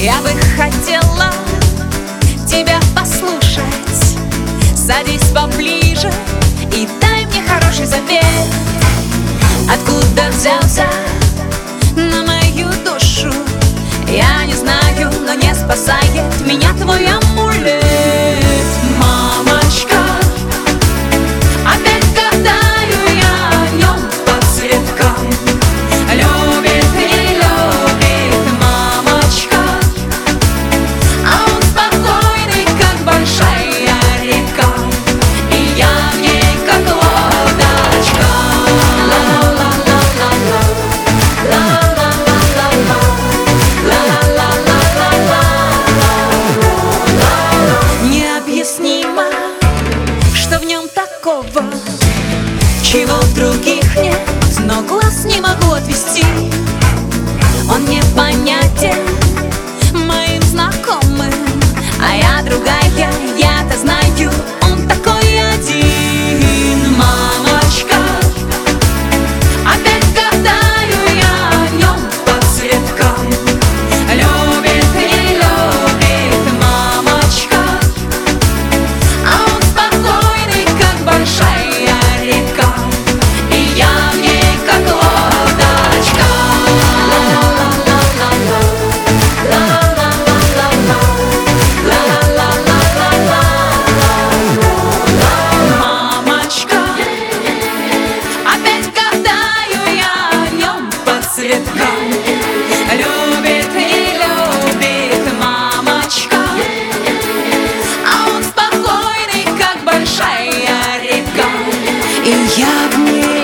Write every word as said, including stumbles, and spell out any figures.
Я бы хотела тебя послушать. Садись поближе и дай мне хороший совет. Откуда взялся на мою душу, я не знаю, но не спасает меня твой амулет. Мамочка, опять гадаю я о нем по цветкам. Любит, не любит, мамочка, а он спокойный, как большая река, и я в ней как лодочка. Необъяснимо, что в нем такого, чего в других нет, но глаз не могу отвести. Он непонятен моим знакомым, а я другая, я-то знаю, он такой один. Мамочка, опять гадаю я о нем по цветкам. Любит, не любит, мамочка, а он спокойный, как большая река, и я в ней как лодочка. Мамочка, опять гадаю я о нем по цветкам. Любит, не любит, мамочка, а он спокойный, как большая река, и я в ней